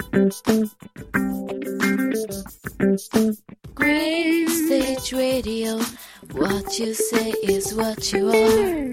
Green Stage Radio, what you say is what you are.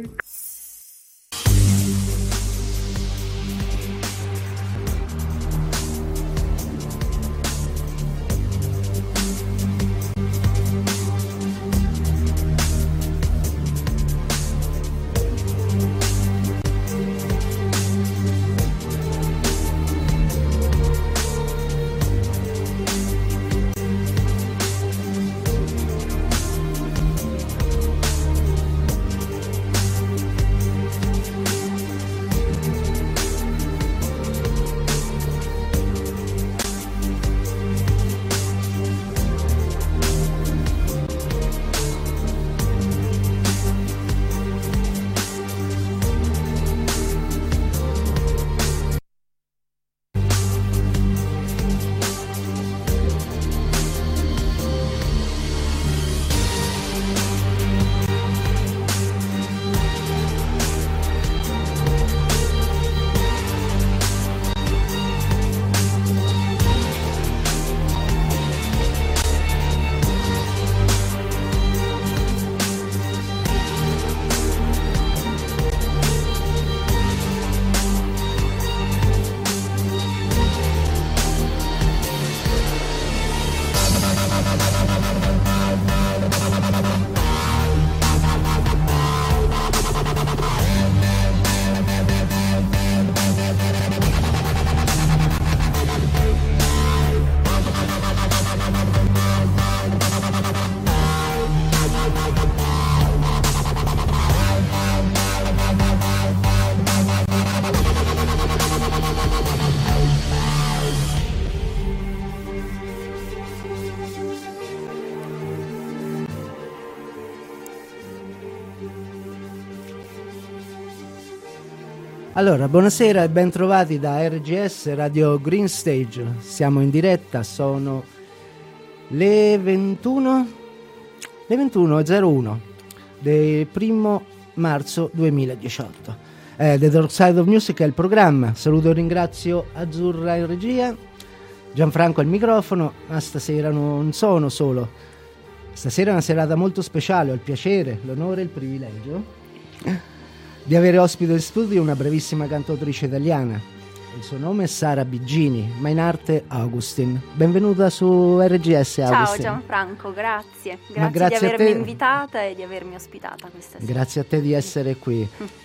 Allora, buonasera e ben trovati da RGS Radio Green Stage. Siamo in diretta, sono le 21:01 del 1 marzo 2018. The Dark Side of Music è il programma. Saluto e ringrazio Azzurra in regia, Gianfranco al microfono, ma stasera non sono solo. Stasera è una serata molto speciale, ho il piacere, l'onore e il privilegio di avere ospite in studio una bravissima cantautrice italiana. Il suo nome è Sara Biggini, ma in arte Augustin. Benvenuta su RGS, Augustin. Ciao Gianfranco, grazie di avermi invitata e di avermi ospitata questa sera. Grazie a te di essere qui.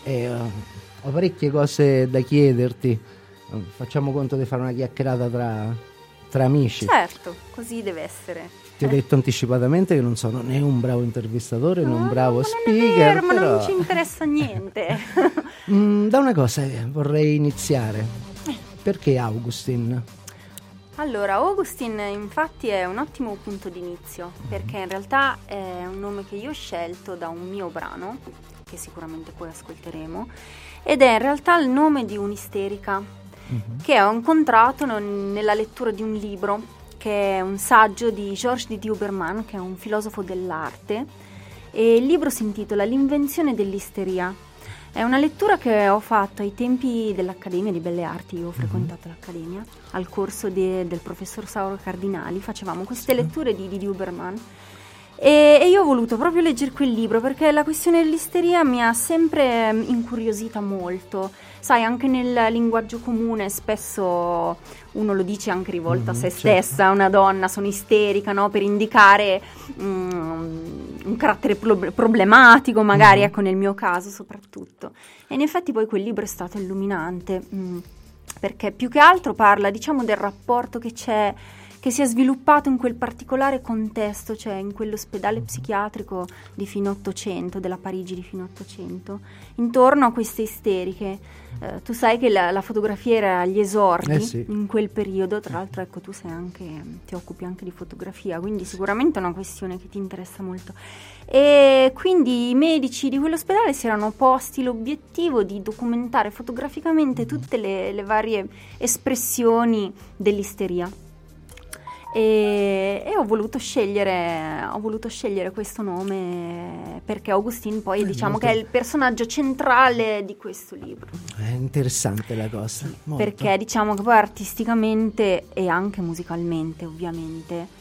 Ho parecchie cose da chiederti. Facciamo conto di fare una chiacchierata tra amici. Certo, così deve essere. Ti ho detto anticipatamente che non sono né un bravo intervistatore né un bravo speaker. Non è vero, ma non ci interessa niente. Da una cosa vorrei iniziare. Perché Augustin? Allora, Augustin infatti è un ottimo punto d'inizio, perché in realtà è un nome che io ho scelto da un mio brano, che sicuramente poi ascolteremo, ed è in realtà il nome di un'isterica che ho incontrato nella lettura di un libro, che è un saggio di Georges de Duberman, che è un filosofo dell'arte, e il libro si intitola L'invenzione dell'isteria. È una lettura che ho fatto ai tempi dell'Accademia di Belle Arti. Io ho frequentato l'Accademia al corso del professor Sauro Cardinali, facevamo queste letture di Duberman, e io ho voluto proprio leggere quel libro perché la questione dell'isteria mi ha sempre incuriosita molto. Sai, anche nel linguaggio comune spesso uno lo dice anche rivolto a se stessa, una donna, sono isterica, no? Per indicare un carattere problematico, magari, ecco, nel mio caso soprattutto. E in effetti poi quel libro è stato illuminante, perché più che altro parla, diciamo, del rapporto che c'è, che si è sviluppato in quel particolare contesto, cioè in quell'ospedale psichiatrico di fine Ottocento, della Parigi di fine Ottocento, intorno a queste isteriche. Tu sai che la fotografia era agli esordi in quel periodo, tra l'altro ecco tu ti occupi anche di fotografia, quindi sicuramente è una questione che ti interessa molto. E quindi i medici di quell'ospedale si erano posti l'obiettivo di documentare fotograficamente tutte le varie espressioni dell'isteria. E ho voluto scegliere questo nome perché Augustine poi diciamo che è il personaggio centrale di questo libro. È interessante la cosa. Molto. Perché diciamo che poi artisticamente e anche musicalmente ovviamente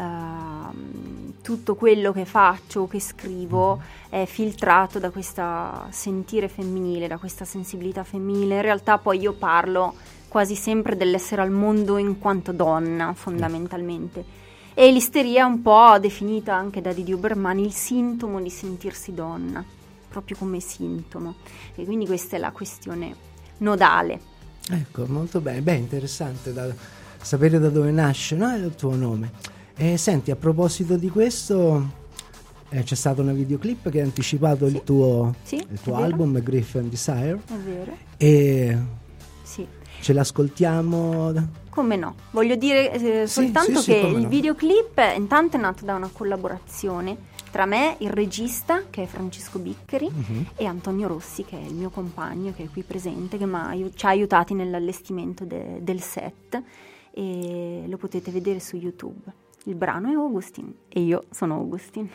tutto quello che faccio, che scrivo è filtrato da questo sentire femminile, da questa sensibilità femminile. In realtà poi io parlo quasi sempre dell'essere al mondo in quanto donna, fondamentalmente. E l'isteria è un po' definita anche da Didi Obermann il sintomo di sentirsi donna, proprio come sintomo. E quindi questa è la questione nodale. Ecco, molto bene. Beh, interessante da sapere da dove nasce, no? Il tuo nome. E senti, a proposito di questo, c'è stata una videoclip che ha anticipato il tuo album Grief and Desire. È vero. E sì. Ce l'ascoltiamo? Come no? Voglio dire soltanto che il videoclip intanto è nato da una collaborazione tra me, il regista, che è Francesco Biccheri, e Antonio Rossi, che è il mio compagno, che è qui presente, che ci ha aiutati nell'allestimento del set, e lo potete vedere su YouTube. Il brano è Augustine e io sono Augustine.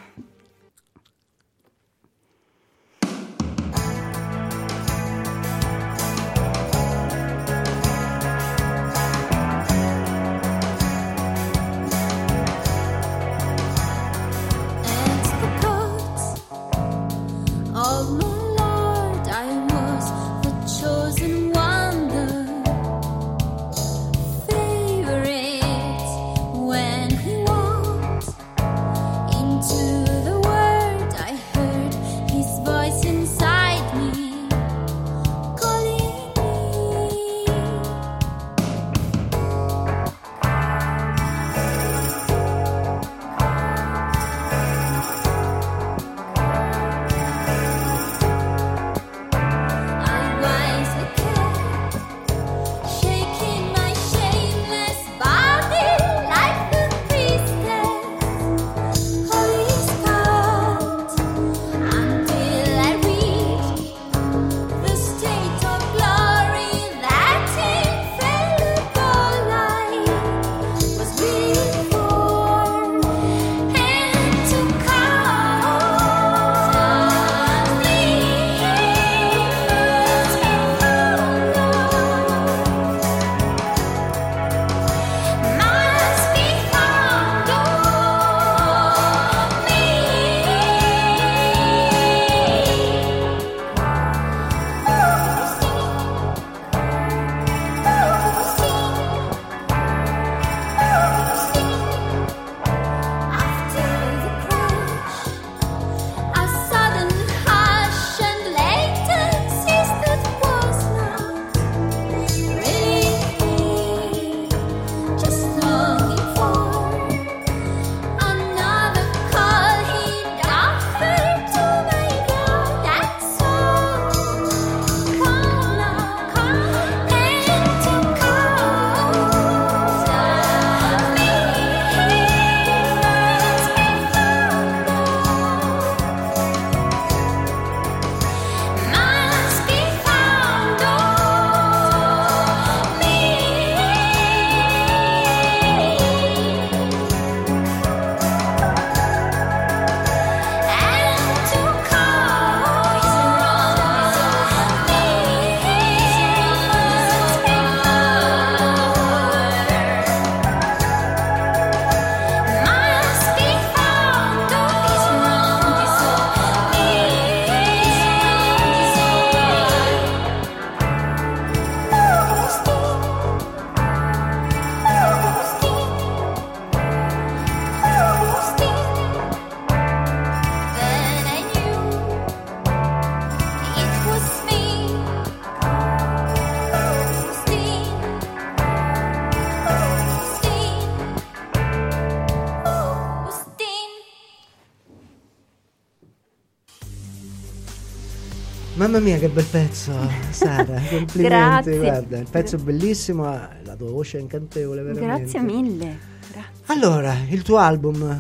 Mamma mia, che bel pezzo, Sara, complimenti. Grazie. Guarda, il pezzo è bellissimo, la tua voce è incantevole, veramente. Grazie mille. Grazie. Allora, il tuo album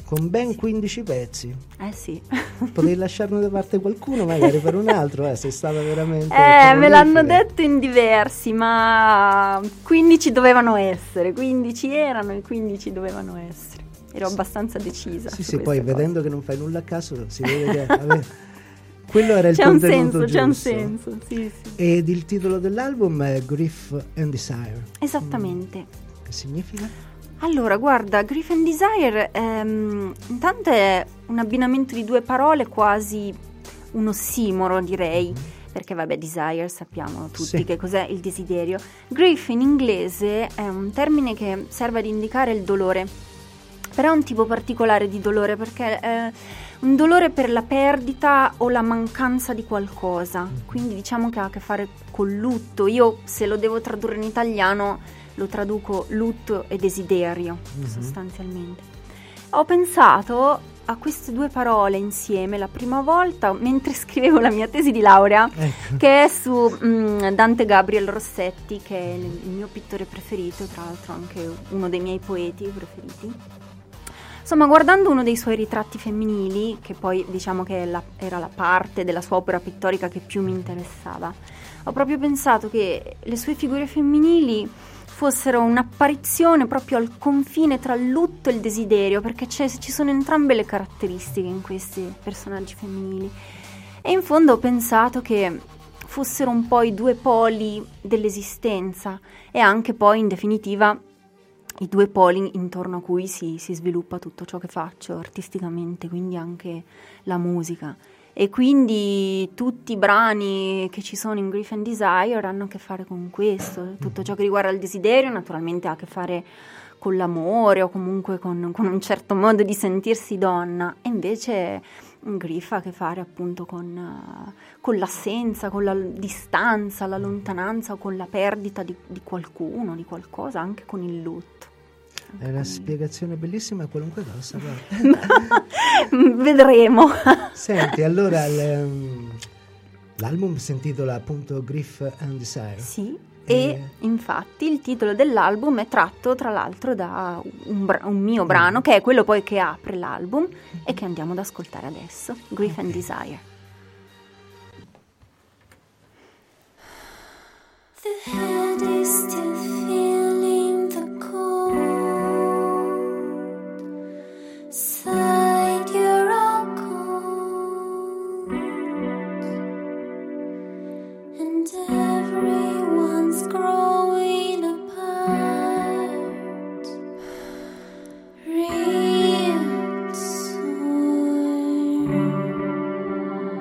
con ben 15 pezzi. Sì. Potevi lasciarne da parte qualcuno magari per un altro, sei stata veramente me l'hanno prolifica. detto in diversi, ma 15 dovevano essere, 15 erano e 15 dovevano essere. Ero abbastanza decisa. Sì, poi cosa. vedendo che non fai nulla a caso si vede che quello era il contenuto giusto. C'è un senso, sì. Ed il titolo dell'album è Grief and Desire. Esattamente. Che significa? Allora, guarda, Grief and Desire intanto è un abbinamento di due parole, quasi un ossimoro, direi, perché vabbè, desire sappiamo tutti che cos'è il desiderio. Grief in inglese è un termine che serve ad indicare il dolore, però è un tipo particolare di dolore, perché è un dolore per la perdita o la mancanza di qualcosa, quindi diciamo che ha a che fare col lutto. Io, se lo devo tradurre in italiano, lo traduco lutto e desiderio, sostanzialmente. Ho pensato a queste due parole insieme la prima volta mentre scrivevo la mia tesi di laurea, che è su Dante Gabriel Rossetti, che è il mio pittore preferito, tra l'altro anche uno dei miei poeti preferiti. Insomma, guardando uno dei suoi ritratti femminili, che poi diciamo che era la parte della sua opera pittorica che più mi interessava, ho proprio pensato che le sue figure femminili fossero un'apparizione proprio al confine tra il lutto e il desiderio, perché ci sono entrambe le caratteristiche in questi personaggi femminili. E in fondo ho pensato che fossero un po' i due poli dell'esistenza e anche poi, in definitiva, i due poli intorno a cui si sviluppa tutto ciò che faccio artisticamente, quindi anche la musica. E quindi tutti i brani che ci sono in Grief and Desire hanno a che fare con questo. Tutto ciò che riguarda il desiderio naturalmente ha a che fare con l'amore o comunque con un certo modo di sentirsi donna, e invece Grief ha a che fare appunto con l'assenza, con la distanza, la lontananza o con la perdita di qualcuno, di qualcosa, anche con il lutto. È una spiegazione bellissima, qualunque cosa. Vedremo. Senti, allora l'album si intitola appunto Grief and Desire. Sì, e infatti il titolo dell'album è tratto tra l'altro da un mio brano, che è quello poi che apre l'album e che andiamo ad ascoltare adesso, Grief and Desire. The head is still feeling the cold. Side you're all cold, and everyone's growing apart real soon.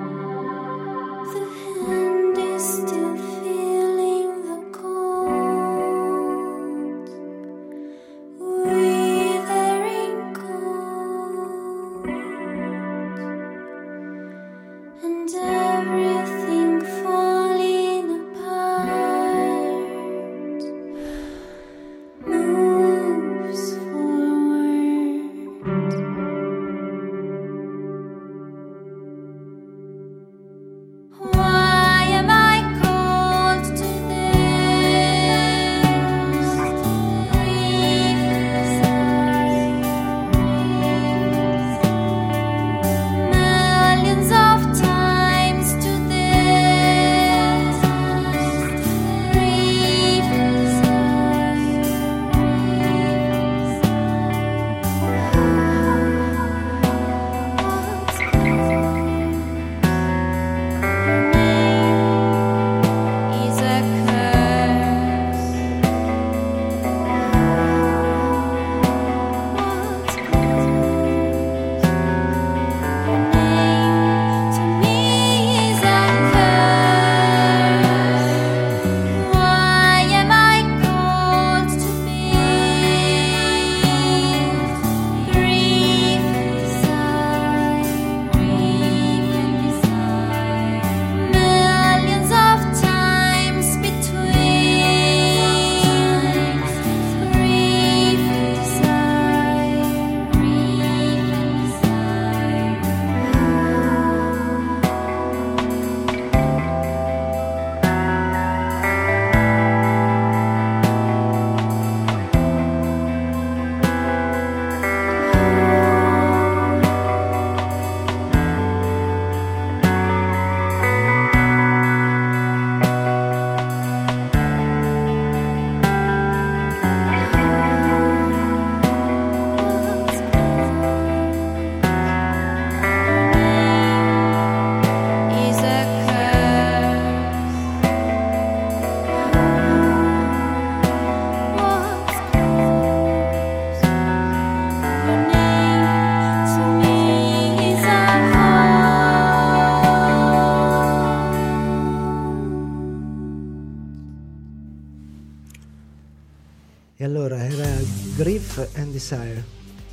E allora era Grief and Desire.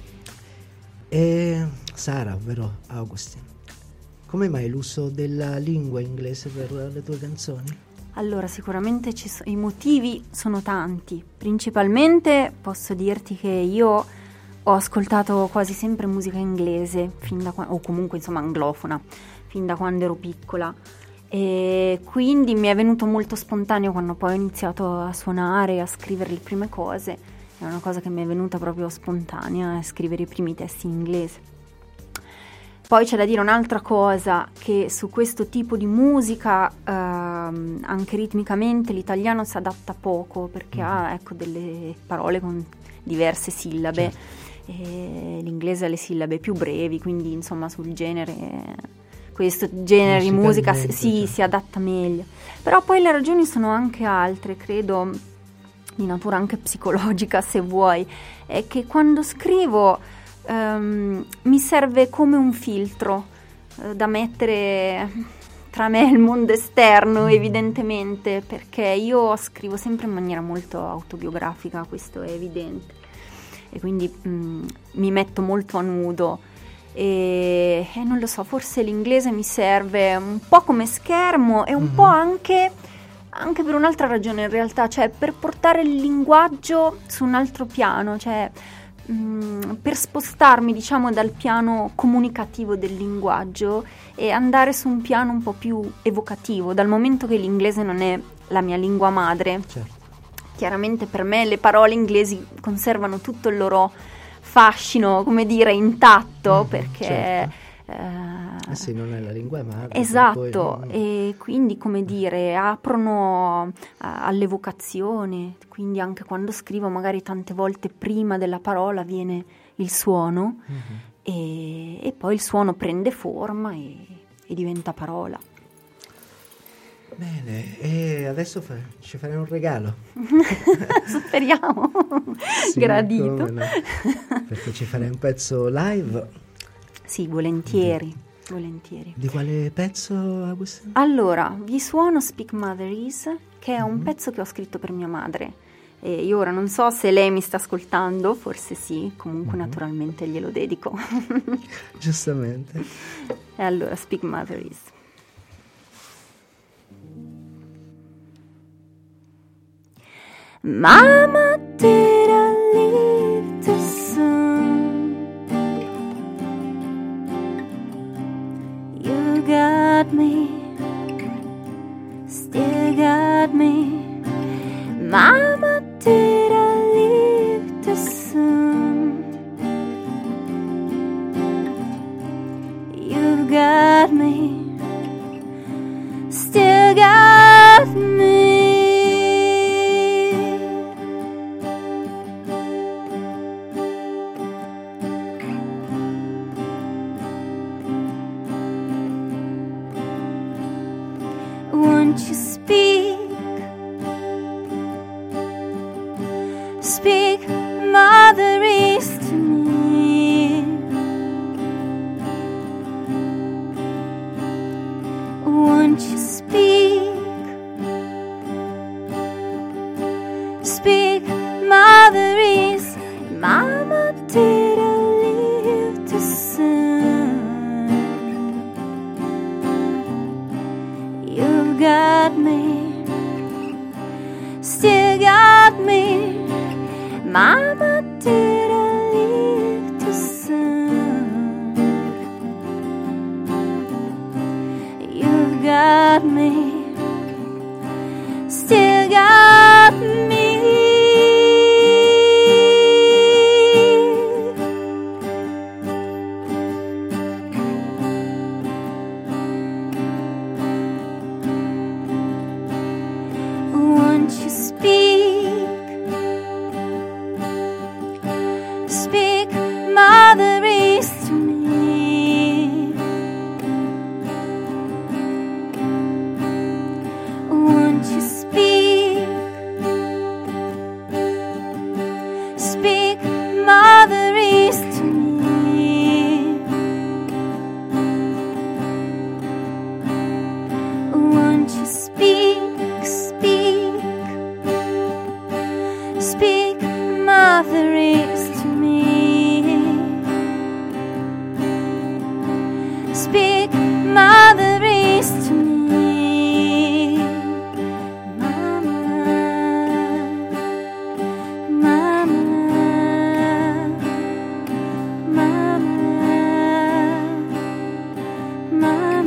E Sara, ovvero Augustin, come mai l'uso della lingua inglese per le tue canzoni? Allora, sicuramente i motivi sono tanti. Principalmente posso dirti che io ho ascoltato quasi sempre musica inglese, o comunque insomma anglofona, fin da quando ero piccola. E quindi mi è venuto molto spontaneo quando poi ho iniziato a suonare, a scrivere le prime cose. È una cosa che mi è venuta proprio spontanea, a scrivere i primi testi in inglese. Poi c'è da dire un'altra cosa, che su questo tipo di musica, anche ritmicamente, l'italiano si adatta poco, perché ha delle parole con diverse sillabe, e l'inglese ha le sillabe più brevi, quindi insomma sul genere... Questo genere di musica si adatta meglio. Però poi le ragioni sono anche altre, credo, di natura anche psicologica, se vuoi. È che quando scrivo mi serve come un filtro da mettere tra me e il mondo esterno, evidentemente, perché io scrivo sempre in maniera molto autobiografica, questo è evidente. E quindi mi metto molto a nudo. E non lo so, forse l'inglese mi serve un po' come schermo e un po' anche per un'altra ragione in realtà, cioè per portare il linguaggio su un altro piano, cioè per spostarmi diciamo dal piano comunicativo del linguaggio e andare su un piano un po' più evocativo, dal momento che l'inglese non è la mia lingua madre. Chiaramente per me le parole inglesi conservano tutto il loro fascino, come dire, intatto, perché sì, non è la lingua madre. Esatto, e quindi, come dire, aprono all'evocazione, quindi anche quando scrivo magari tante volte prima della parola viene il suono e poi il suono prende forma e diventa parola. Bene, e adesso ci farai un regalo. Speriamo. Sì, gradito. come no. Perché ci farai un pezzo live. Sì, volentieri. Di quale pezzo, Agustina? Allora, vi suono Speak Mother Is, che è un pezzo che ho scritto per mia madre. E io ora non so se lei mi sta ascoltando, forse sì, comunque naturalmente glielo dedico. Giustamente. E allora, Speak Mother Is. Mama, did I leave too soon? You got me, still got me. Mama, did I leave too soon? You got me, still got me. Won't you speak Mother East to me? Won't you speak Mother East? Mama, did I leave too soon? You got me, still got me. Mama, did I leave too soon? You got me, still got me. Won't you speak Mother East to me? Won't you speak Mother East to me? Won't you speak mother is to me. Speak, mother is to me. Mama, mama, mama, mama,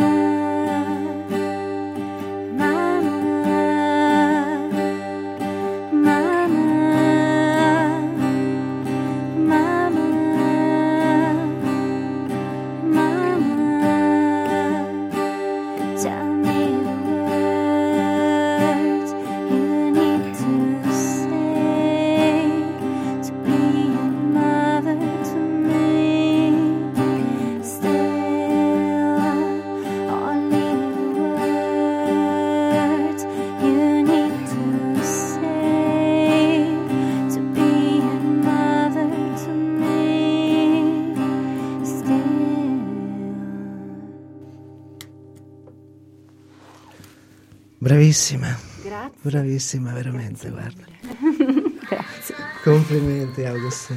Bravissima. Grazie. Bravissima, veramente, guarda. Grazie. Complimenti, Augustin.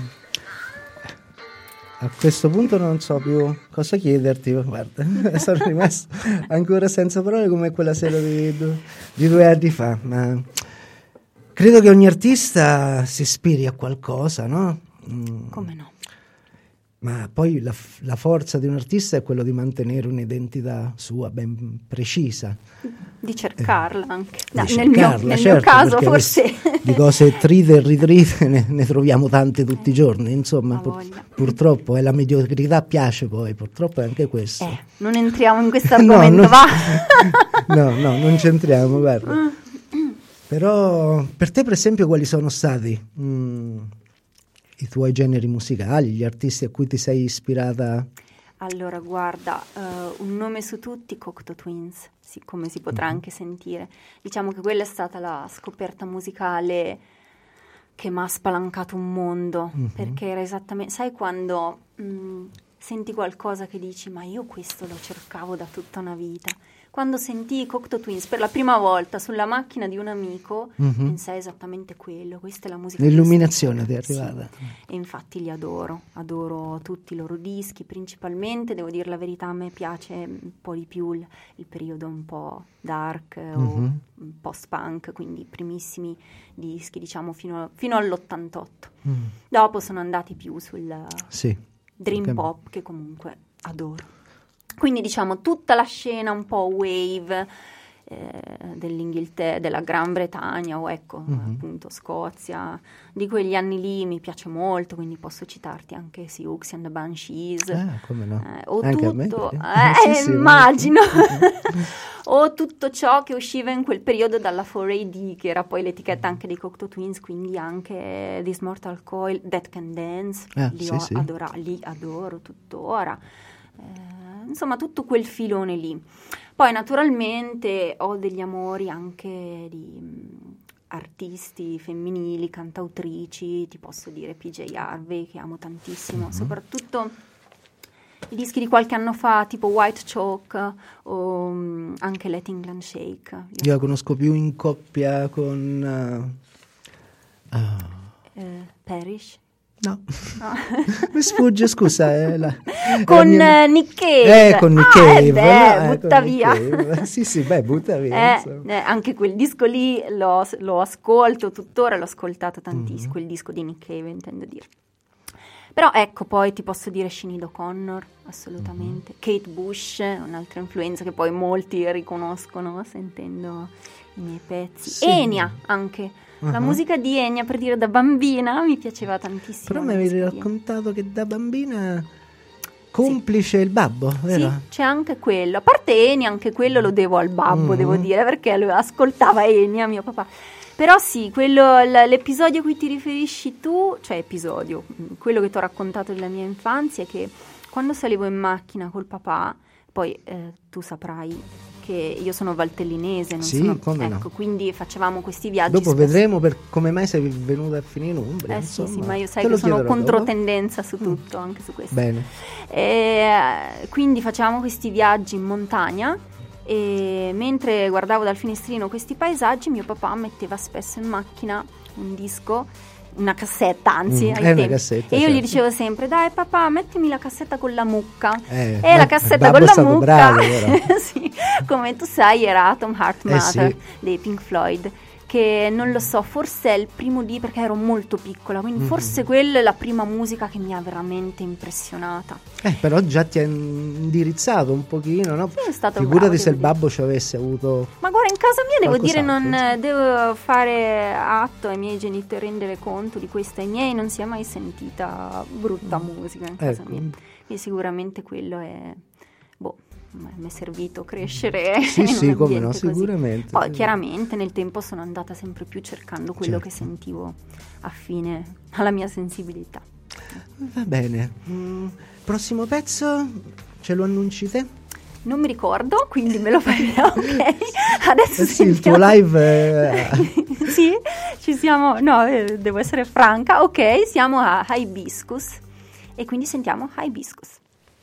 A questo punto non so più cosa chiederti, guarda, sono rimasto ancora senza parole come quella sera di 2 anni fa, ma credo che ogni artista si ispiri a qualcosa, no? Come no? Ma poi la forza di un artista è quello di mantenere un'identità sua ben precisa. Di cercarla anche. Nel mio caso forse. Di cose trite e ritrite ne troviamo tante tutti i giorni, insomma, purtroppo la mediocrità piace poi, purtroppo è anche questo. Non entriamo in questo argomento, va? No, non c'entriamo, guarda. Però per te, per esempio, quali sono stati i tuoi generi musicali, gli artisti a cui ti sei ispirata? Allora, guarda, un nome su tutti, Cocteau Twins, come si potrà anche sentire. Diciamo che quella è stata la scoperta musicale che mi ha spalancato un mondo, perché era esattamente, sai quando senti qualcosa che dici, ma io questo lo cercavo da tutta una vita. Quando sentii Cocteau Twins per la prima volta sulla macchina di un amico, pensai esattamente quello, questa è la musica. L'illuminazione ti è arrivata. Sì. E infatti li adoro tutti i loro dischi, principalmente, devo dire la verità, a me piace un po' di più il periodo un po' dark o post-punk, quindi i primissimi dischi, diciamo, fino all'88. Dopo sono andati più sul dream pop, che comunque adoro. Quindi diciamo tutta la scena un po' wave dell'Inghilterra, della Gran Bretagna o appunto Scozia, di quegli anni lì mi piace molto, quindi posso citarti anche Siouxsie and the Banshees. Come no? O anche tutto, sì, immagino. O tutto ciò che usciva in quel periodo dalla 4AD, che era poi l'etichetta anche dei Cocteau Twins, quindi anche This Mortal Coil, Dead Can Dance, li adoro tuttora. Insomma, tutto quel filone lì. Poi naturalmente ho degli amori anche di artisti femminili, cantautrici, ti posso dire PJ Harvey, che amo tantissimo, soprattutto i dischi di qualche anno fa, tipo White Chalk o anche Let England Shake. Io la conosco più in coppia con Parrish. No, mi sfugge, scusa. Con Nick Cave. Con Nick Cave. Butta via. Sì, butta via. Anche quel disco lì lo ascolto tuttora, l'ho ascoltato tantissimo, quel disco di Nick Cave, intendo dire. Però ecco, poi ti posso dire Sinead O'Connor, assolutamente. Kate Bush, un'altra influenza che poi molti riconoscono sentendo i miei pezzi. Sì. Enya anche. La musica di Enya, per dire, da bambina mi piaceva tantissimo. Però mi avevi raccontato che da bambina complice il babbo, vero? Sì, c'è anche quello. A parte Enya, anche quello lo devo al babbo, devo dire, perché lui ascoltava Enya, mio papà. Però sì, l'episodio a cui ti riferisci tu, cioè quello che ti ho raccontato della mia infanzia, è che quando salivo in macchina col papà, poi tu saprai che io sono valtellinese, quindi facevamo questi viaggi. Dopo vedremo come mai sei venuta a finire in Umbria. Sì, ma io sai che sono controtendenza su tutto, anche su questo. Bene. Quindi facevamo questi viaggi in montagna e mentre guardavo dal finestrino questi paesaggi, mio papà metteva spesso in macchina un disco una cassetta, anzi, ai una tempi. cassetta, E io certo. gli dicevo sempre: dai papà, mettimi la cassetta con la mucca. E la cassetta Babbo con è la stato mucca, bravo, però. sì, come tu sai, era Atom Heart Mother sì. dei Pink Floyd, che non lo so, forse è il primo di, perché ero molto piccola, quindi forse quella è la prima musica che mi ha veramente impressionata. Però già ti ha indirizzato un pochino, no? Sì, è stato Figurati bravo, se il devo dire. babbo ci avesse avuto... Ma guarda, in casa mia devo dire, Qualcos'altro, non devo fare atto ai miei genitori, rendere conto di questo. Ai miei non si è mai sentita brutta musica in casa Ecco. mia. E sicuramente quello è, mi è servito crescere Sì, in sì, un come no, ambiente così. sicuramente. Poi chiaramente nel tempo sono andata sempre più cercando quello Certo. che sentivo affine alla mia sensibilità. Va bene. Prossimo pezzo, ce lo annunci te? Non mi ricordo, quindi me lo fai ok. Adesso Sì, il tuo sentiamo. live... Sì, ci siamo. No, devo essere franca. Ok, siamo a Hibiscus e quindi sentiamo Hibiscus.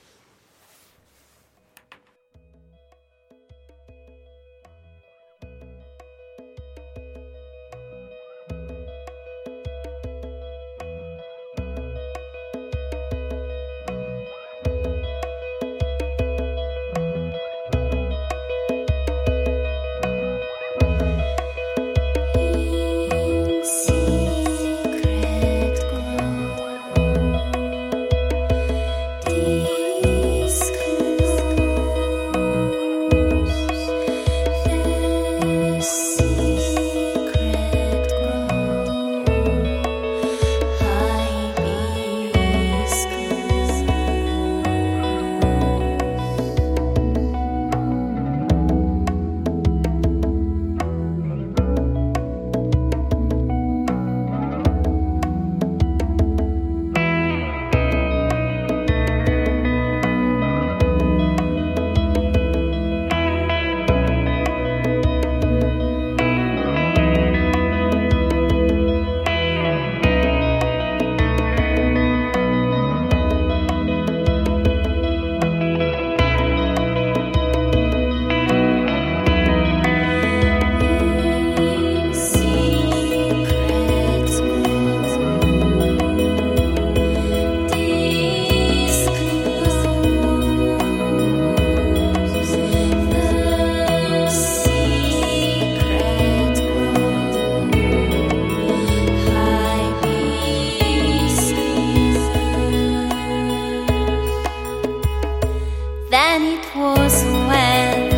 Then it was when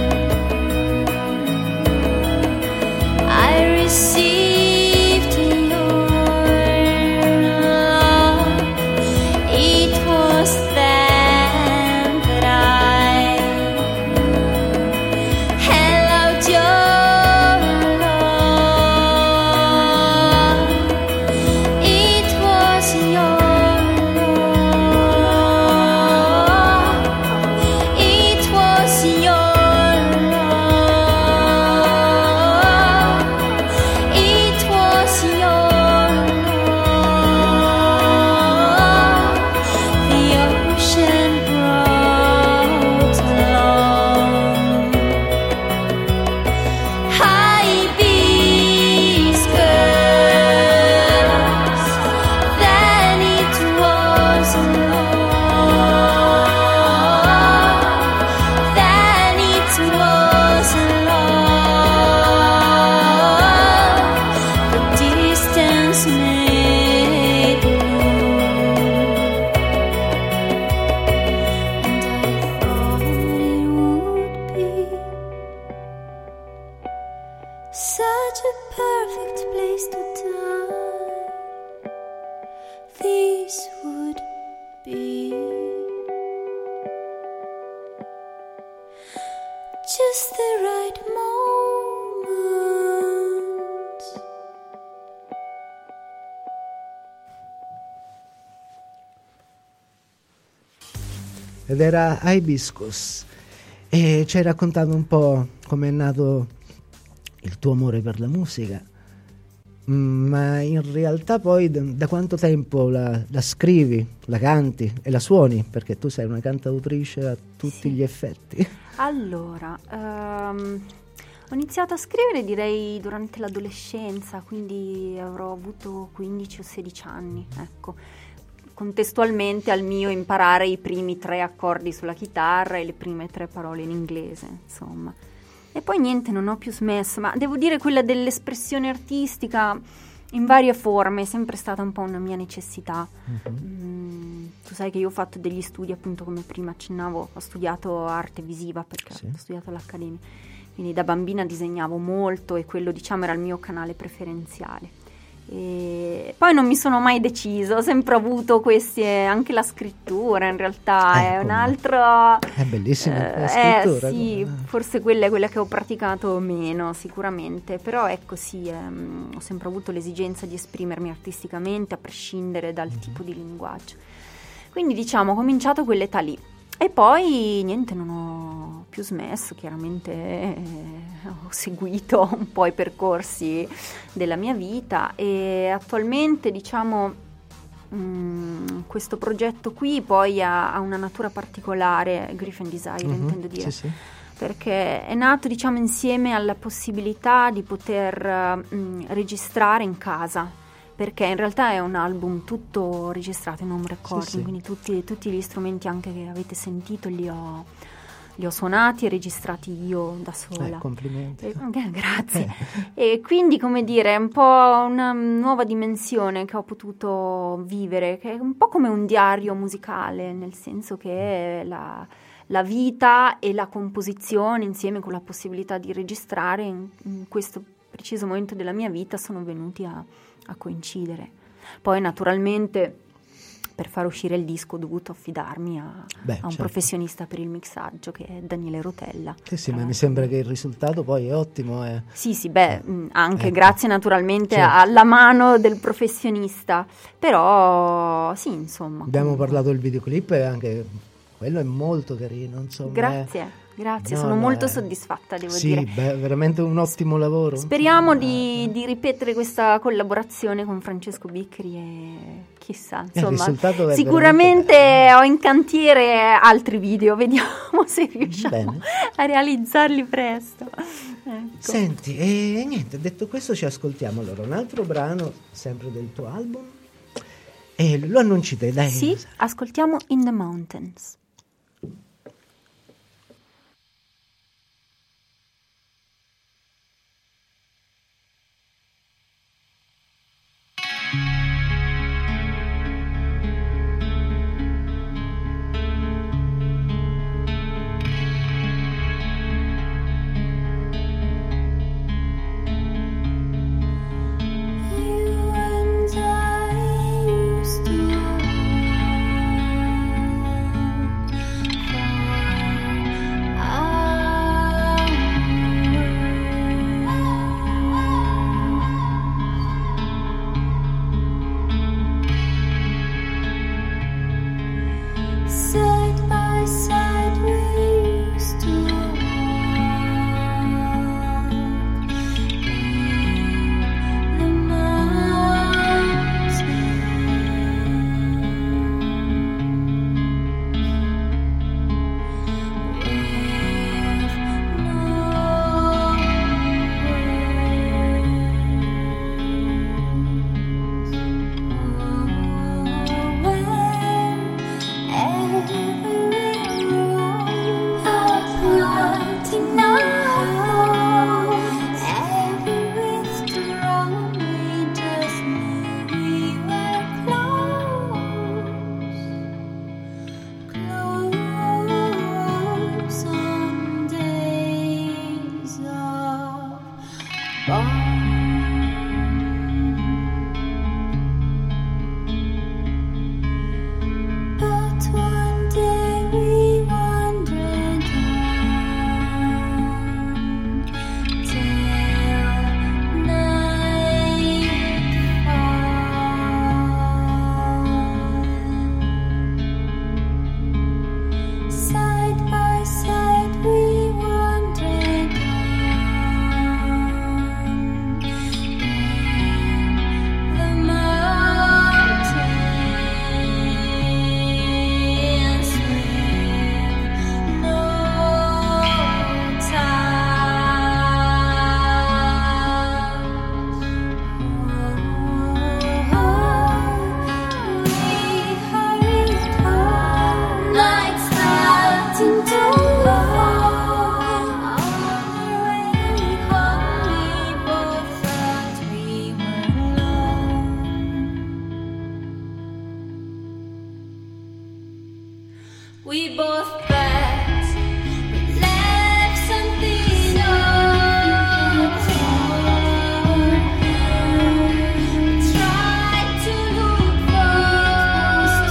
I received your love. It was then that I held out your love. It was your it was your love. It was your love. The ocean brought along hibiscus. Then it was love. Then it was love. The distance made blue, and I thought it would be such a perfect place to die. This would be just the right moment. Ed era Hibiscus. E ci hai raccontato un po' come è nato il tuo amore per la musica. Ma in realtà poi da quanto tempo la scrivi, la canti e la suoni? Perché tu sei una cantautrice a tutti Sì. gli effetti. Allora, Ho iniziato a scrivere direi durante l'adolescenza, quindi avrò avuto 15 o 16 anni, ecco. Contestualmente al mio imparare i primi 3 accordi sulla chitarra e le prime 3 parole in inglese, insomma. E poi niente, non ho più smesso, ma devo dire quella dell'espressione artistica in varie forme è sempre stata un po' una mia necessità. Tu sai che io ho fatto degli studi, appunto, come prima accennavo, ho studiato arte visiva perché ho studiato all'Accademia, quindi da bambina disegnavo molto e quello, diciamo, era il mio canale preferenziale. E poi non mi sono mai deciso, ho sempre avuto questi, anche la scrittura in realtà è un altro... È bellissima la scrittura. Sì, forse quella è quella che ho praticato meno sicuramente, però ecco sì, ho sempre avuto l'esigenza di esprimermi artisticamente a prescindere dal tipo di linguaggio. Quindi diciamo ho cominciato a quell'età lì. E poi niente, non ho più smesso, chiaramente ho seguito un po' i percorsi della mia vita e attualmente diciamo questo progetto qui poi ha una natura particolare, Griffin Desire intendo dire, sì. perché è nato diciamo insieme alla possibilità di poter registrare in casa. Perché in realtà è un album tutto registrato in home recording, quindi tutti gli strumenti anche che avete sentito li ho suonati e registrati io da sola. Complimenti. Grazie. E quindi, come dire, è un po' una nuova dimensione che ho potuto vivere, che è un po' come un diario musicale, nel senso che la vita e la composizione insieme con la possibilità di registrare in questo preciso momento della mia vita sono venuti a coincidere. Poi naturalmente per far uscire il disco ho dovuto affidarmi a un professionista per il mixaggio che è Daniele Rotella. Sì, ma mi sembra che il risultato poi è ottimo. Sì, anche grazie naturalmente alla mano del professionista, però sì, insomma. Abbiamo parlato del videoclip e anche quello è molto carino, insomma. Grazie, sono molto soddisfatta, devo dire. Sì, veramente un ottimo lavoro. Speriamo di ripetere questa collaborazione con Francesco Biccri e chissà, insomma, sicuramente ho in cantiere altri video, vediamo se riusciamo a realizzarli presto. Ecco. Senti, e niente, detto questo ci ascoltiamo allora un altro brano, sempre del tuo album, e lo annunci te, dai. Sì, ascoltiamo In the Mountains. You and I used to We both bet, but left something on. Tried to look for,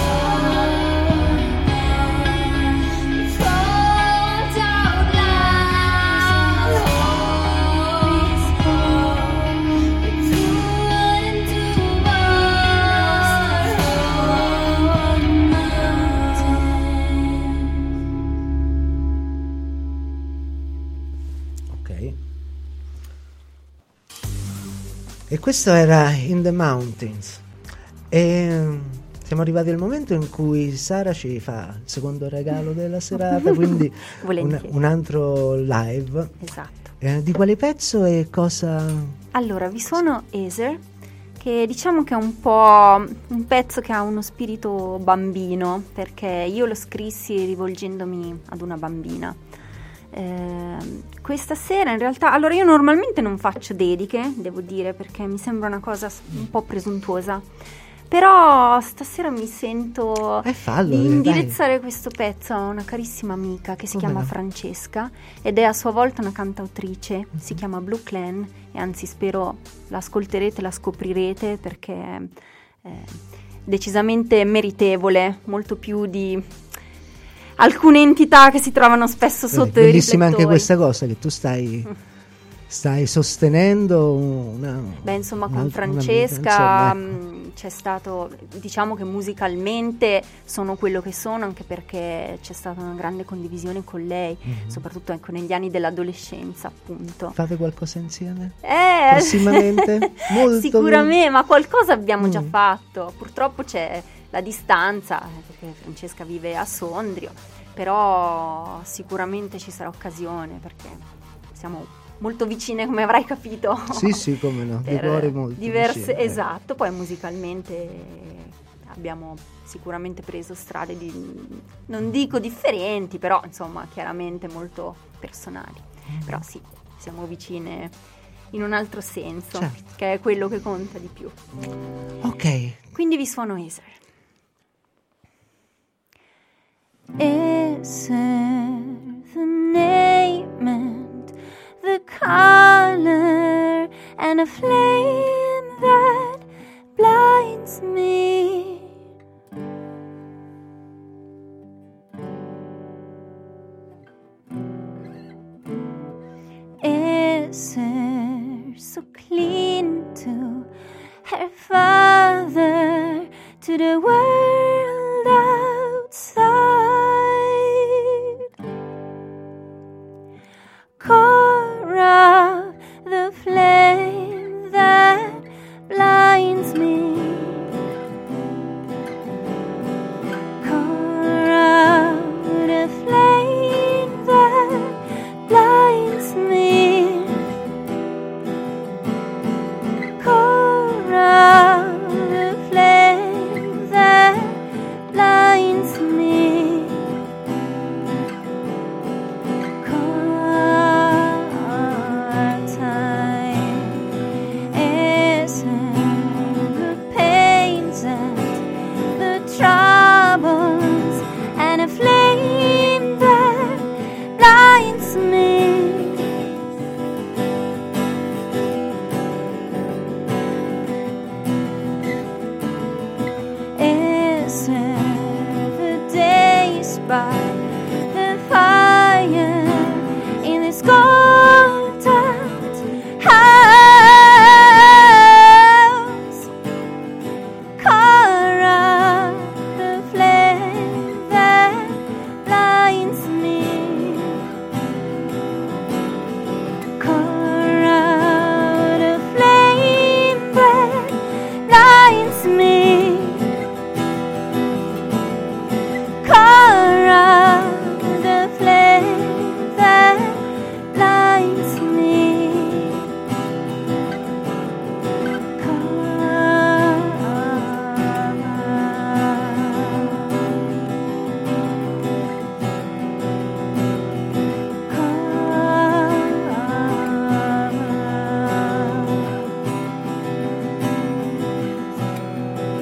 called out loud. We couldn't do Ok. E questo era In the Mountains. E siamo arrivati al momento in cui Sara ci fa il secondo regalo della serata, quindi Volentieri. un altro live. Esatto. Di quale pezzo e cosa? Allora, vi suono Ezer, che diciamo che è un po' un pezzo che ha uno spirito bambino, perché io lo scrissi rivolgendomi ad una bambina. Questa sera in realtà, allora io normalmente non faccio dediche, devo dire, perché mi sembra una cosa un po' presuntuosa, però stasera mi sento Fallo, di dai. indirizzare questo pezzo a una carissima amica che si Come chiama no? Francesca ed è a sua volta una cantautrice, si chiama Blue Clan, e anzi spero la ascolterete, la scoprirete, perché è decisamente meritevole, molto più di alcune entità che si trovano spesso sotto i Bellissima anche riflettori. questa cosa che tu stai sostenendo una. Beh, insomma, con un'altra- Francesca un'amica, insomma, ecco. c'è stato, diciamo che musicalmente sono quello che sono, anche perché c'è stata una grande condivisione con lei, soprattutto ecco, negli anni dell'adolescenza, appunto. Fate qualcosa insieme? Prossimamente? Molto, Sicuramente, ma qualcosa abbiamo già Mm. fatto. Purtroppo c'è la distanza, perché Francesca vive a Sondrio, però sicuramente ci sarà occasione, perché siamo molto vicine, come avrai capito. Sì, come no, di per cuore molto diverse, vicine, esatto. Poi musicalmente abbiamo sicuramente preso strade non dico differenti, però insomma chiaramente molto personali. Però sì, siamo vicine in un altro senso, Certo. che è quello che conta di più. Ok. Quindi vi suono Ezer. Ezer, the name and the color, and a flame that blinds me. Ezer, so clean to her father, to the world outside. Cora, the flame that blinds me. Cora, the flame that blinds me. Cora, the flame that blinds me. Cora, time is the pains and the troubles, and a flame that blinds me. Is the days by the fire in this golden house. Cora, the flame that blinds me. Cora, the flame that blinds me. Cora, the flame that blinds me. Cora.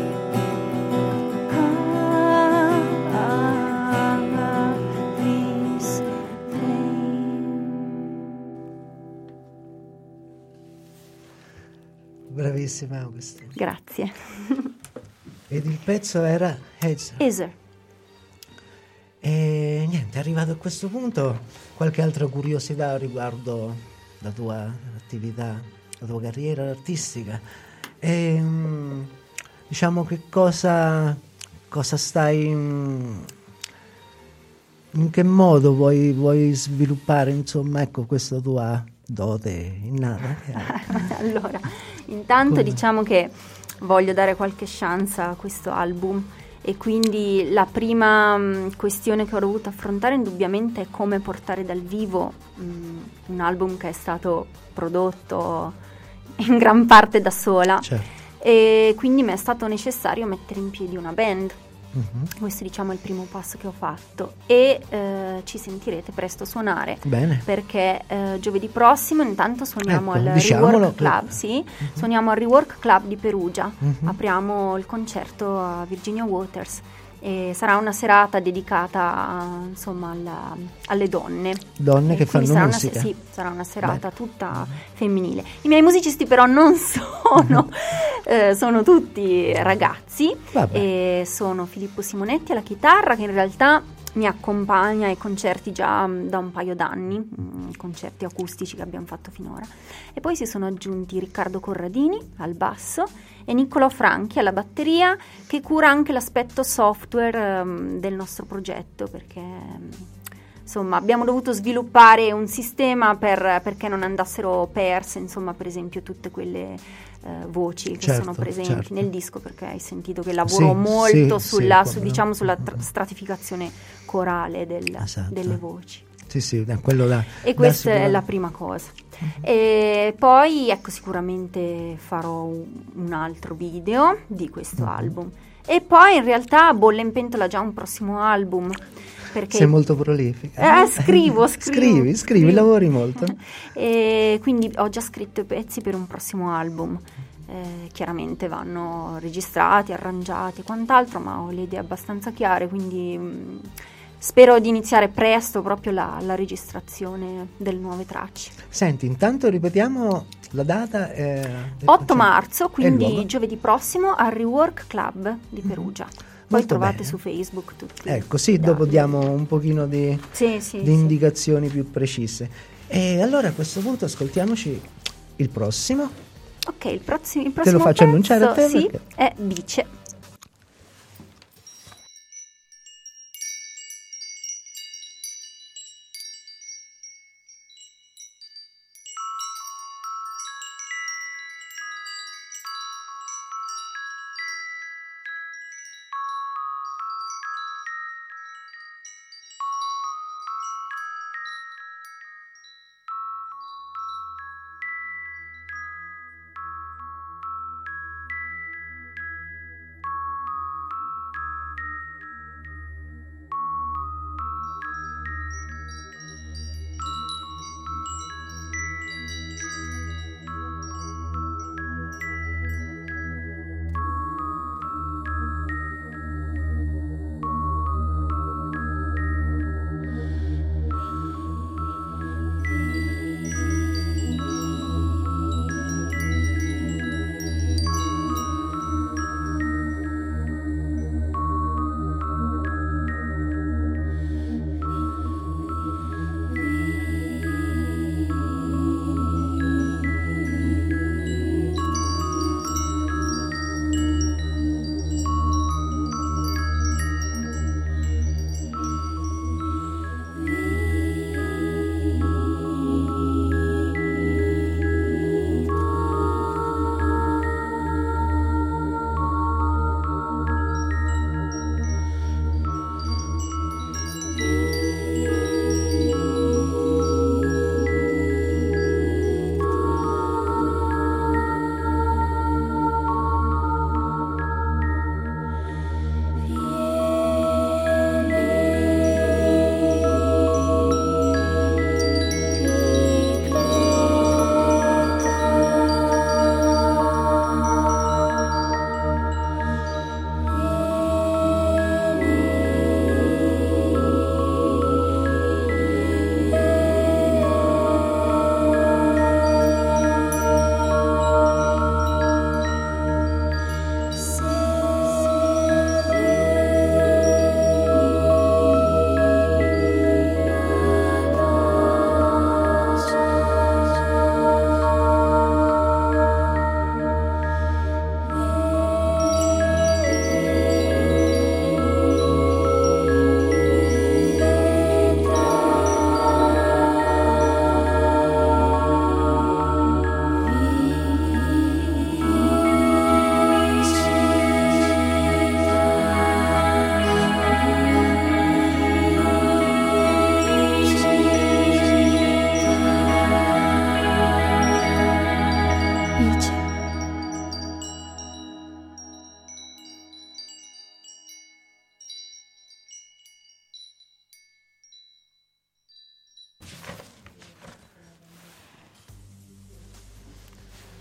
bellissima Augustine. Grazie. Ed il pezzo era Hazer. Hazer. E niente, arrivato a questo punto, qualche altra curiosità riguardo la tua attività, la tua carriera artistica. Diciamo che cosa stai, in che modo vuoi sviluppare, insomma, ecco, questa tua dote innata? Allora, intanto diciamo che voglio dare qualche chance a questo album. E quindi la prima questione che ho dovuto affrontare indubbiamente è come portare dal vivo un album che è stato prodotto in gran parte da sola. Certo. E quindi mi è stato necessario mettere in piedi una band. Mhm. Questo diciamo è il primo passo che ho fatto e ci sentirete presto suonare. Bene. Perché giovedì prossimo intanto suoniamo Ecco, al diciamolo. Rework Club, sì, suoniamo al Rework Club di Perugia, Mhm. apriamo il concerto a Virginia Waters e sarà una serata dedicata insomma alle donne. Donne E che quindi fanno sarà musica. sì, sarà una serata Beh. tutta femminile. I miei musicisti però non sono tutti ragazzi. Vabbè. E sono Filippo Simonetti alla chitarra, che in realtà mi accompagna ai concerti già da un paio d'anni, concerti acustici che abbiamo fatto finora. E poi si sono aggiunti Riccardo Corradini al basso e Niccolò Franchi alla batteria, che cura anche l'aspetto software del nostro progetto, perché insomma abbiamo dovuto sviluppare un sistema perché non andassero perse, insomma, per esempio tutte quelle voci che Certo, sono presenti certo. nel disco, perché hai sentito che lavoro Sì, molto sì, sulla, sì, come no. diciamo sulla stratificazione corale Esatto. delle voci. Sì, quello da. E questa è la prima cosa. E poi ecco, sicuramente farò un altro video di questo album. E poi in realtà a bolle in pentola già un prossimo album. Perché Sei molto prolifica. scrivo. Scrivi, lavori molto. E quindi ho già scritto i pezzi per un prossimo album. Chiaramente vanno registrati, arrangiati e quant'altro, ma ho le idee abbastanza chiare, quindi spero di iniziare presto proprio la registrazione delle nuove tracce. Senti, intanto ripetiamo la data. 8 marzo, E il quindi luogo? giovedì prossimo al Rework Club di Perugia. Poi Molto trovate bene. su Facebook tutti. Ecco, sì, i dati. dopo diamo un pochino di Sì. indicazioni più precise. E allora a questo punto ascoltiamoci il prossimo. Ok, il prossimo Te lo faccio pezzo, annunciare a te? sì, Perché? è Bice.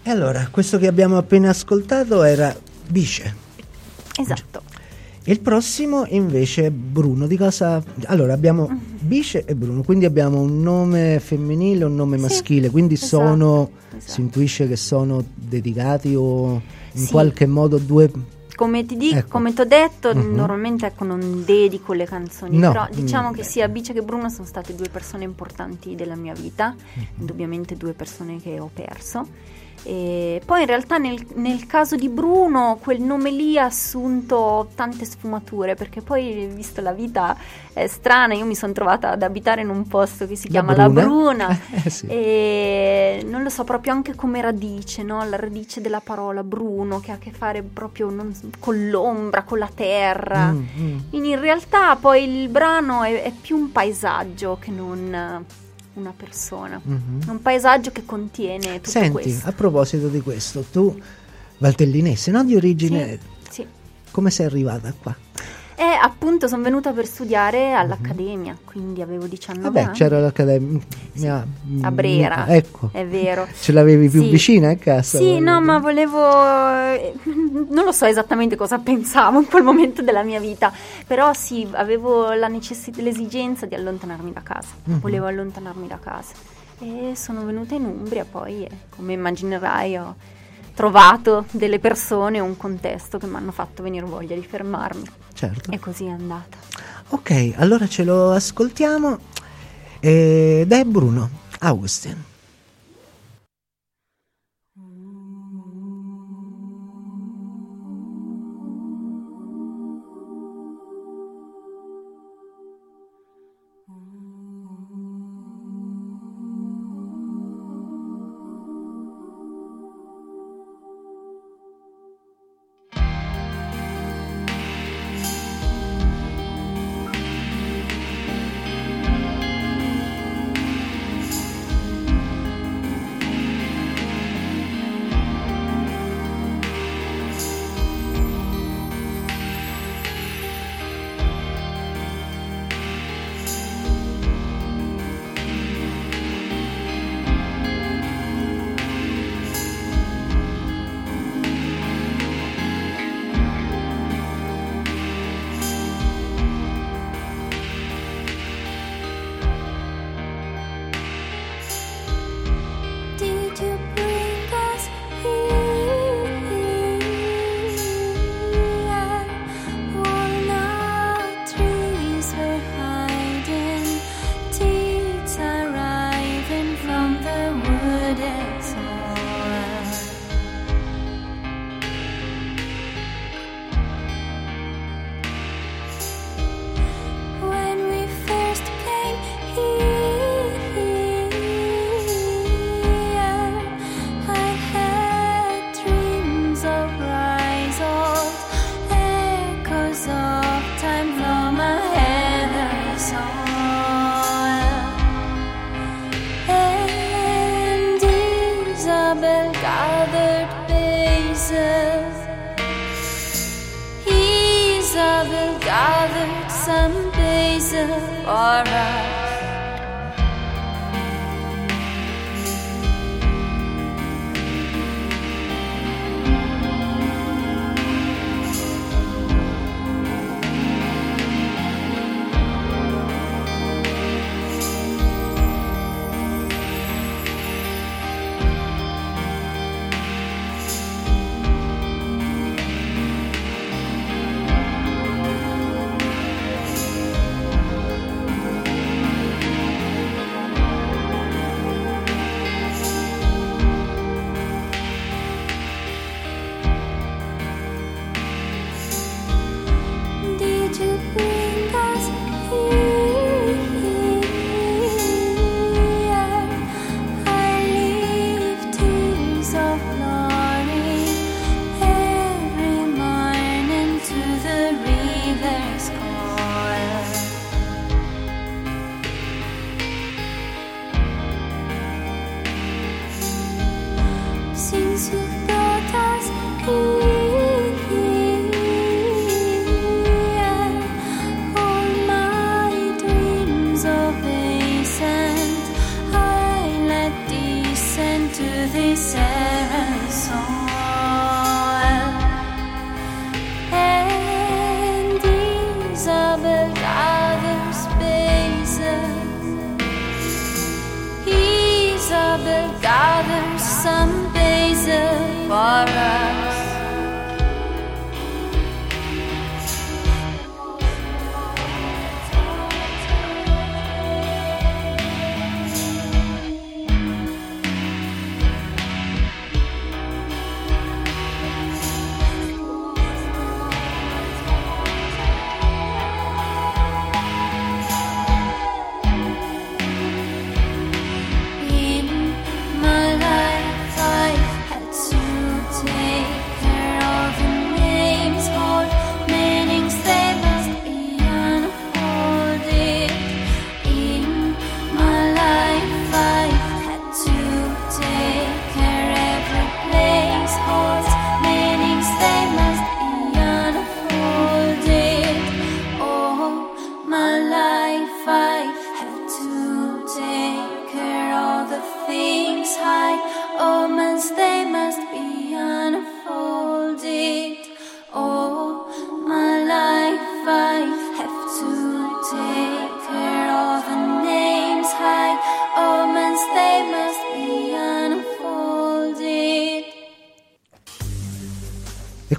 E allora, questo che abbiamo appena ascoltato era Bice. Esatto. Il prossimo invece è Bruno. Di cosa? Allora abbiamo Bice e Bruno, quindi abbiamo un nome femminile e un nome maschile, quindi esatto. si intuisce che sono dedicati o in Sì. qualche modo due. Come ti dico, Ecco. come ti ho detto, normalmente non dedico le canzoni, No. però diciamo che sia Bice che Bruno sono state due persone importanti della mia vita, indubbiamente due persone che ho perso. E poi in realtà nel caso di Bruno quel nome lì ha assunto tante sfumature, perché poi, visto la vita è strana, io mi sono trovata ad abitare in un posto che si chiama La Bruna Sì. e non lo so, proprio anche come radice, no? La radice della parola Bruno, che ha a che fare proprio con l'ombra, con la terra. Quindi in realtà poi il brano è più un paesaggio che non una persona, un paesaggio che contiene tutto Senti, questo. a proposito di questo, tu valtellinese, no? Di origine, Sì. come sei arrivata qua? Appunto sono venuta per studiare all'Accademia, quindi avevo 19 Vabbè, anni. c'era l'Accademia A Brera, ecco, è vero. ce l'avevi più Sì. vicina a casa? Sì, no, ma volevo, non lo so esattamente cosa pensavo in quel momento della mia vita, però sì, avevo l'esigenza di allontanarmi da casa, volevo allontanarmi da casa e sono venuta in Umbria poi, come immaginerai, ho trovato delle persone, un contesto che mi hanno fatto venire voglia di fermarmi. Certo. E così è andata. Ok, allora ce lo ascoltiamo. Dai Bruno, Augustin. gathered some basil for us.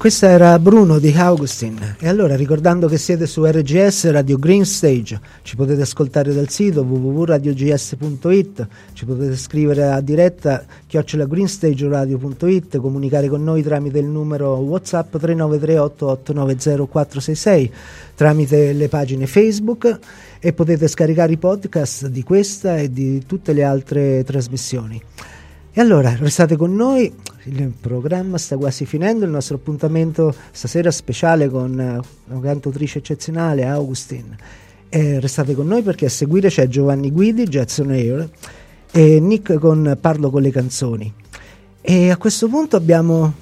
Questa era Bruno di Augustin. E allora, ricordando che siete su RGS Radio Green Stage, ci potete ascoltare dal sito www.radiogs.it, ci potete scrivere a diretta @greenstageradio.it, comunicare con noi tramite il numero WhatsApp 39388900466, tramite le pagine Facebook, e potete scaricare i podcast di questa e di tutte le altre trasmissioni. E allora, restate con noi, il programma sta quasi finendo, il nostro appuntamento stasera speciale con una cantautrice eccezionale, Augustin. E restate con noi perché a seguire c'è Giovanni Guidi, Jazz on Air, e Nick con Parlo con le canzoni. E a questo punto abbiamo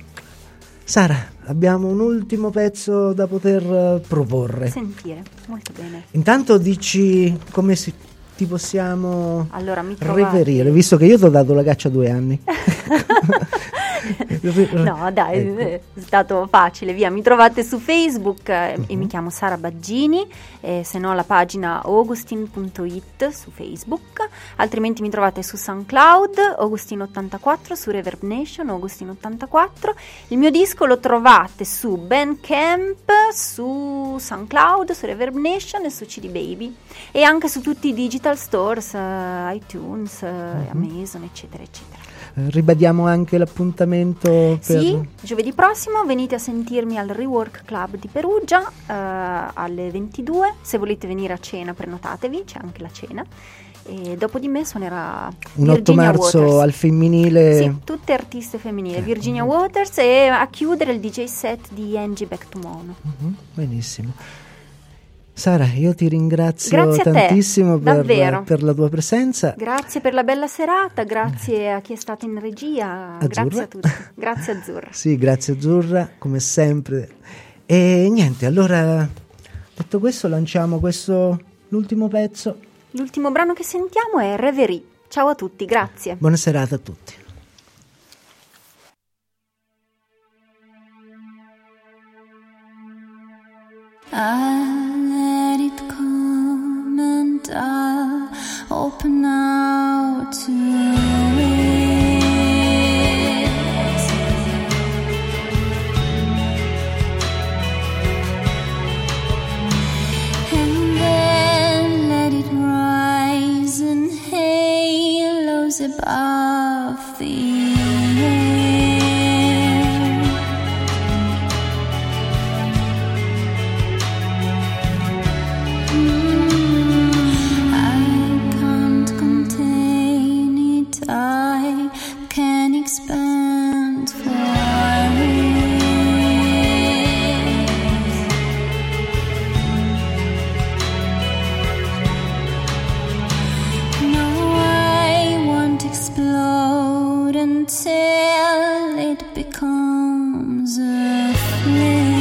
un ultimo pezzo da poter proporre. Sentire, molto bene. Intanto dici come ti possiamo reperire, visto che io ti ho dato la caccia 2 anni. No dai, è stato facile, via, mi trovate su Facebook e mi chiamo Sara Baggini, se no la pagina augustin.it su Facebook, altrimenti mi trovate su SoundCloud Augustin84, su Reverb Nation Augustin84. Il mio disco lo trovate su Bandcamp, su SoundCloud, su Reverb Nation e su CD Baby, e anche su tutti i digital stores, iTunes, Amazon, eccetera eccetera. Ribadiamo anche l'appuntamento per... Sì, giovedì prossimo venite a sentirmi al Rework Club di Perugia alle 22. Se volete venire a cena prenotatevi, c'è anche la cena. E dopo di me suonerà un 8 Virginia marzo Waters. Al femminile. Sì, tutte artiste femminili, Virginia Waters, e a chiudere il DJ set di Angie Back to Mono. Benissimo. Sara, io ti ringrazio Grazie a te, tantissimo per la tua presenza. Grazie per la bella serata, grazie a chi è stato in regia, Azzurra. Grazie a tutti. Grazie Azzurra. Sì, grazie Azzurra, come sempre. E niente, allora, detto questo, lanciamo l'ultimo pezzo. L'ultimo brano che sentiamo è Reverie. Ciao a tutti, grazie. Buona serata a tutti. I'll let it come and I'll open out to it. And then let it rise in halos above the air. Expand far no, I won't explode until it becomes a flare.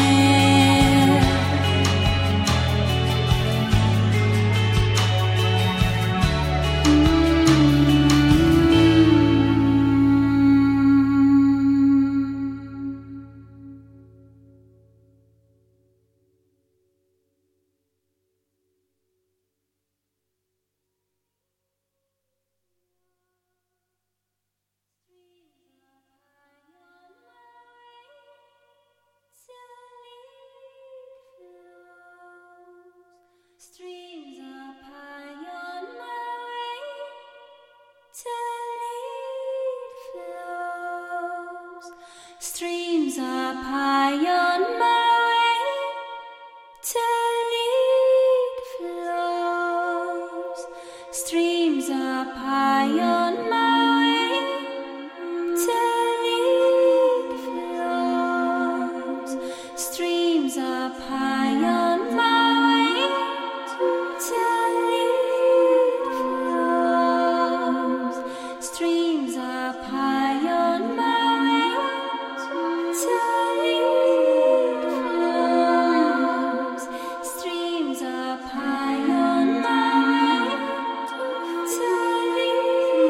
Streams up high on my way till it flows. Streams up high on my way till it flows. Streams up high on my way till it flows. Streams up high on my way till it flows. Streams up high on my way till it flows. Streams up high on my way till it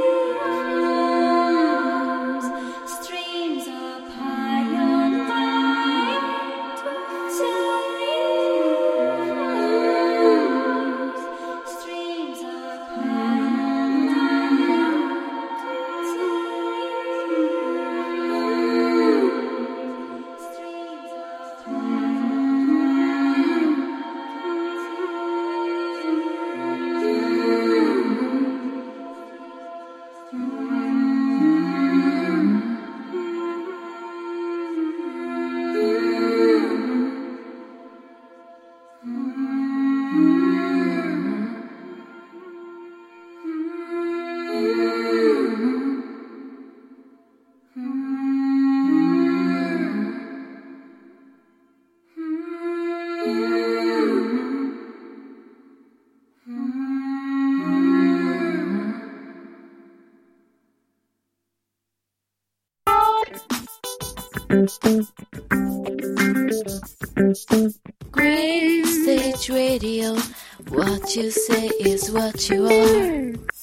flows. Streams up high on my way till it Green Stage Radio, what you say is what you are.